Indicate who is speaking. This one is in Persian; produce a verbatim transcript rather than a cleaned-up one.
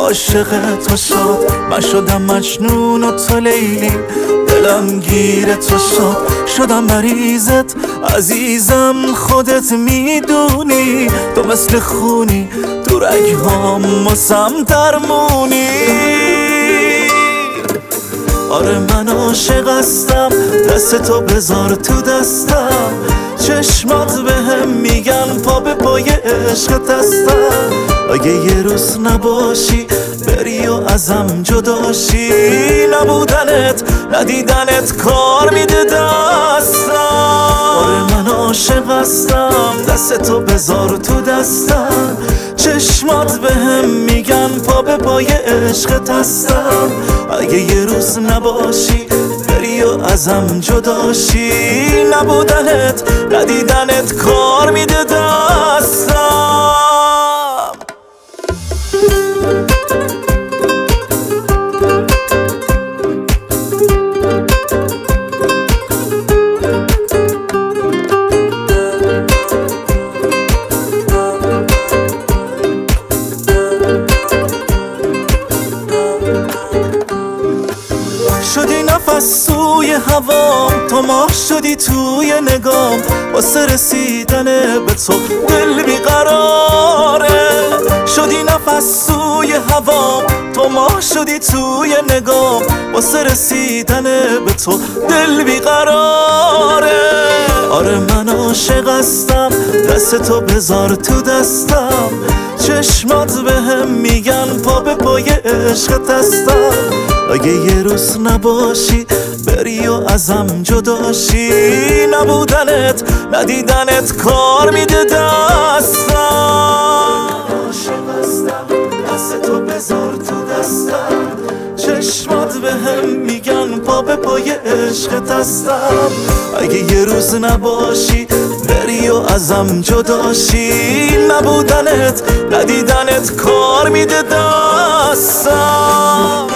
Speaker 1: عاشق تو شد، من شدم مجنون و تو لیلی، دلم گیر تو شد، شدم مریضت عزیزم، خودت میدونی تو مثل خونی تو رگهام واسم درمونی. آره من عاشق هستم، دست تو بذار تو دستم، چشمات به هم میگن پا به پای عشقت هستم. اگه یه روز نباشی بری و ازم جداشی، نبودنت ندیدنت کار میده دستم. آره من عاشق هستم، دست تو بذار تو دستم، چشمات به هم میگن پا به پای عشقت هستم. اگه یه روز نباشی بری و ازم جداشی، نبودنت ندیدنت کار میده دستم. شدی نفس سوی هوام، تو ماه شدی توی نگام، واسه رسیدن به تو دل بیقراره. شدی نفس سوی هوام، تو ماه شدی توی نگام، واسه رسیدن به تو دل بیقراره. آره من عاشق هستم، دست تو بذار تو دستم، چشمات به هم میگن پا به پای عشقت هستم. اگه یه روز نباشی بری و ازم جداشی، نبودنت ندیدنت کار میده دستم. عاشق هستم، دست تو بذار تو دستم، چشمات به هم میگن پا به پای عشقت هستم. اگه یه روز نباشی بری و ازم جداشی، نبودنت ندیدنت کار میده دستم.